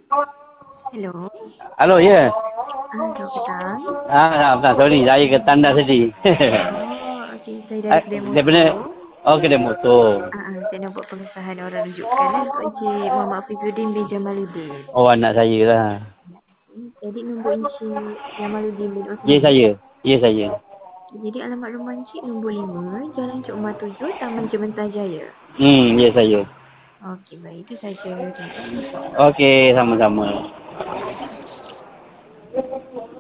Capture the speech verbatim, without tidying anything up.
Hello. Halo, ya. Ah, selamat petang. Ah, ah, sorry, saya ke tanda tadi. Oh, okey. Saya dari Ah, kedai dia benar. motor. Oh, kedai motor. Ah, ah, saya nak buat pengesahan orang rujukan lah untuk Encik Muhammad Fizuddin bin Jamaluddin. Oh, anak saya lah. Hmm, Jadi nombor Encik Jamaluddin bin Ya, Osman. saya. Ya, saya. Jadi alamat rumah Encik nombor lima, Jalan Cok Umar tujuh, Taman Jebentar Jaya. Hmm, ya, saya. Okey, baik. Itu saja. Terima kasih. Okey, sama-sama.